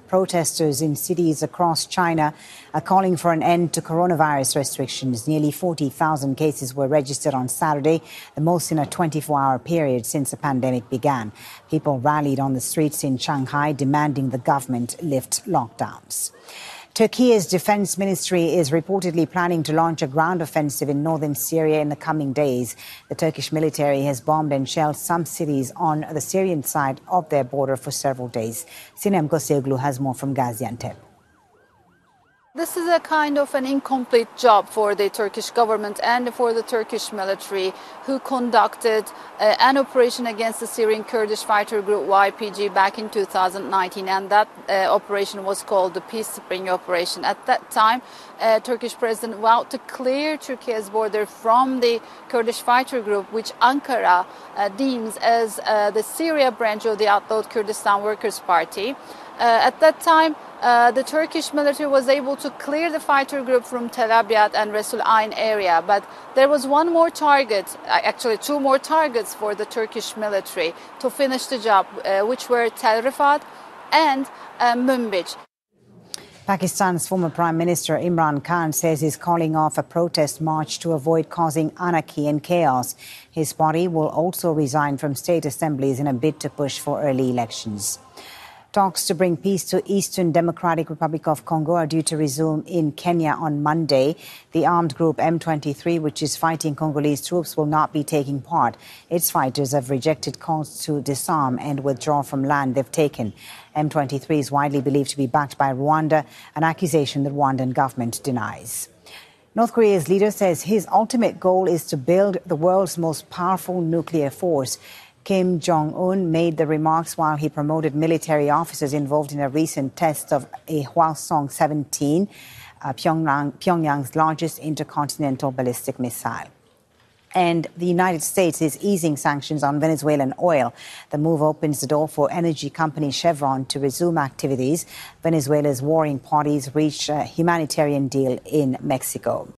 Protesters in cities across China are calling for an end to coronavirus restrictions. Nearly 40,000 cases were registered on Saturday, the most in a 24-hour period since the pandemic began. People rallied on the streets in Shanghai demanding the government lift lockdowns. Turkey's defense ministry is reportedly planning to launch a ground offensive in northern Syria in the coming days. The Turkish military has bombed and shelled some cities on the Syrian side of their border for several days. Sinem Goseglu has more from Gaziantep. This is a kind of an incomplete job for the Turkish government and for the Turkish military, who conducted an operation against the Syrian Kurdish fighter group YPG back in 2019, and that operation was called the Peace Spring Operation. At that time, Turkish President vowed to clear Turkey's border from the Kurdish fighter group, which Ankara deems as the Syria branch of the outlawed Kurdistan Workers' Party. At that time, the Turkish military was able to clear the fighter group from Tel Abyad and Resul Ain area, but there was one more target, actually two more targets for the Turkish military to finish the job, which were Tel Rifat and Manbij. Pakistan's former Prime Minister Imran Khan says he's calling off a protest march to avoid causing anarchy and chaos. His party will also resign from state assemblies in a bid to push for early elections. Talks to bring peace to Eastern Democratic Republic of Congo are due to resume in Kenya on Monday. The armed group M23, which is fighting Congolese troops, will not be taking part. Its fighters have rejected calls to disarm and withdraw from land they've taken. M23 is widely believed to be backed by Rwanda, an accusation the Rwandan government denies. North Korea's leader says his ultimate goal is to build the world's most powerful nuclear force. Kim Jong-un made the remarks while he promoted military officers involved in a recent test of a Hwasong-17, Pyongyang's largest intercontinental ballistic missile. And the United States is easing sanctions on Venezuelan oil. The move opens the door for energy company Chevron to resume activities. Venezuela's warring parties reached a humanitarian deal in Mexico.